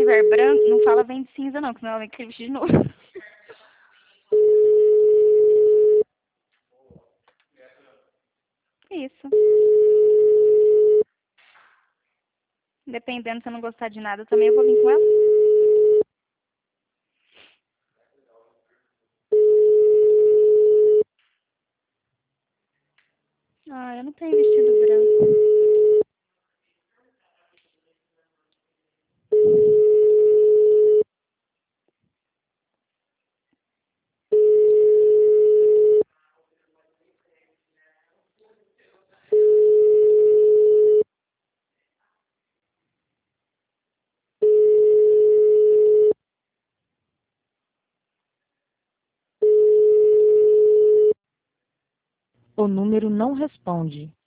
tiver branco, não fala vem de cinza não, que senão ela vai querer vestir de novo. Isso. Dependendo se eu não gostar de nada também, eu vou vir com ela. Ah, eu não tenho vestido branco. O número não responde.